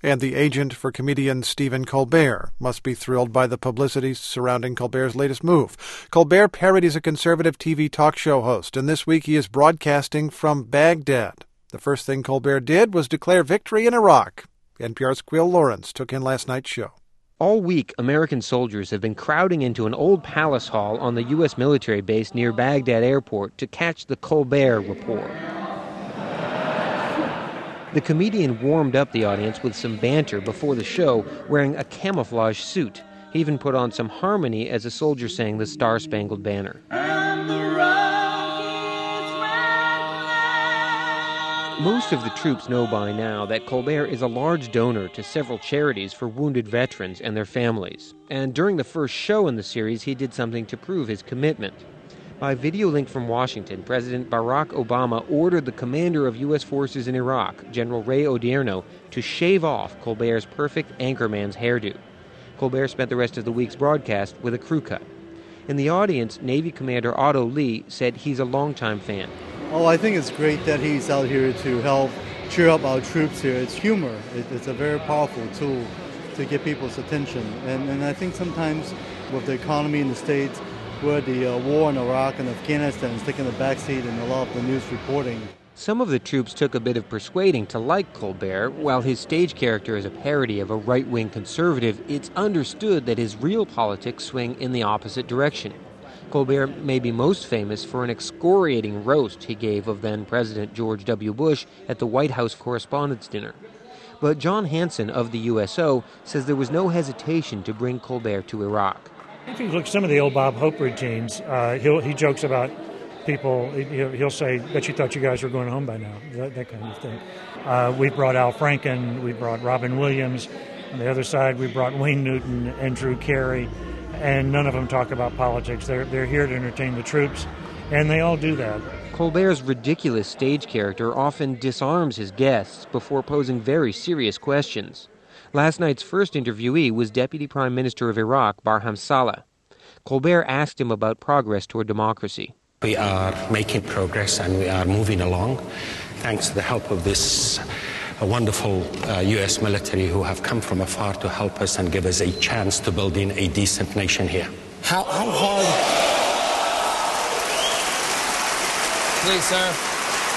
And the agent for comedian Stephen Colbert must be thrilled by the publicity surrounding Colbert's latest move. Colbert parodies a conservative TV talk show host, and this week he is broadcasting from Baghdad. The first thing Colbert did was declare victory in Iraq. NPR's Quill Lawrence took in last night's show. All week, American soldiers have been crowding into an old palace hall on the U.S. military base near Baghdad Airport to catch the Colbert Report. The comedian warmed up the audience with some banter before the show, wearing a camouflage suit. He even put on some harmony as a soldier sang the Star-Spangled Banner. Most of the troops know by now that Colbert is a large donor to several charities for wounded veterans and their families. And during the first show in the series, he did something to prove his commitment. By video link from Washington, President Barack Obama ordered the commander of U.S. forces in Iraq, General Ray Odierno, to shave off Colbert's perfect anchorman's hairdo. Colbert spent the rest of the week's broadcast with a crew cut. In the audience, Navy Commander Otto Lee said he's a longtime fan. Oh, I think it's great that he's out here to help cheer up our troops here. It's humor. It's a very powerful tool to get people's attention. And I think sometimes with the economy in the States, where the war in Iraq and Afghanistan is taking a backseat in a lot of the news reporting. Some of the troops took a bit of persuading to like Colbert. While his stage character is a parody of a right-wing conservative, it's understood that his real politics swing in the opposite direction. Colbert may be most famous for an excoriating roast he gave of then-President George W. Bush at the White House Correspondents' Dinner. But John Hanson of the USO says there was no hesitation to bring Colbert to Iraq. If you look at some of the old Bob Hope routines, he jokes about people. He'll say, "Bet you thought you guys were going home by now," that kind of thing. We brought Al Franken, we brought Robin Williams. On the other side, we brought Wayne Newton and Drew Carey, and none of them talk about politics. They're here to entertain the troops, and they all do that. Colbert's ridiculous stage character often disarms his guests before posing very serious questions. Last night's first interviewee was Deputy Prime Minister of Iraq, Barham Saleh. Colbert asked him about progress toward democracy. We are making progress and we are moving along thanks to the help of this wonderful U.S. military who have come from afar to help us and give us a chance to build in a decent nation here. How hard... Please, sir.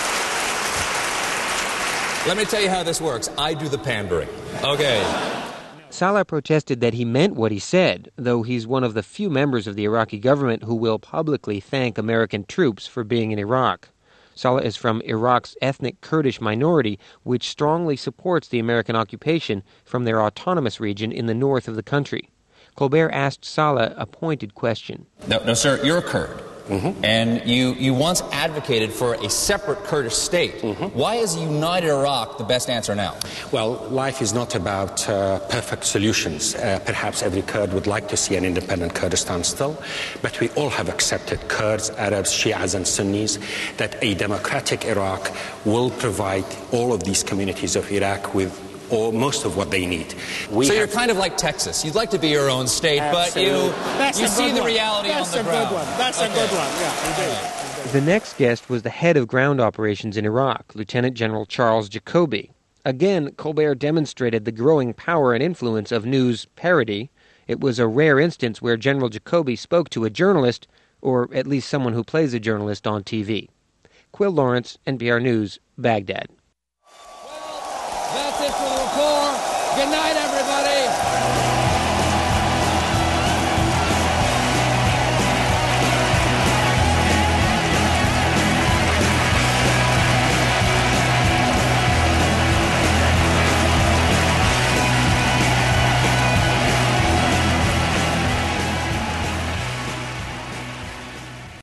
Let me tell you how this works. I do the pandering. Okay. Saleh protested that he meant what he said, though he's one of the few members of the Iraqi government who will publicly thank American troops for being in Iraq. Saleh is from Iraq's ethnic Kurdish minority, which strongly supports the American occupation from their autonomous region in the north of the country. Colbert asked Saleh a pointed question. No, sir, you're a Kurd. Mm-hmm. And you once advocated for a separate Kurdish state. Mm-hmm. Why is a united Iraq the best answer now? Well, life is not about perfect solutions. Perhaps every Kurd would like to see an independent Kurdistan still, but we all have accepted, Kurds, Arabs, Shias and Sunnis, that a democratic Iraq will provide all of these communities of Iraq with or most of what they need. So you're kind of like Texas. You'd like to be your own state, Absolutely. but you see the reality on the ground. That's a good one. Yeah, indeed. The next guest was the head of ground operations in Iraq, Lieutenant General Charles Jacoby. Again, Colbert demonstrated the growing power and influence of news parody. It was a rare instance where General Jacoby spoke to a journalist, or at least someone who plays a journalist on TV. Quill Lawrence, NPR News, Baghdad. That's it for the report. Good night, everybody.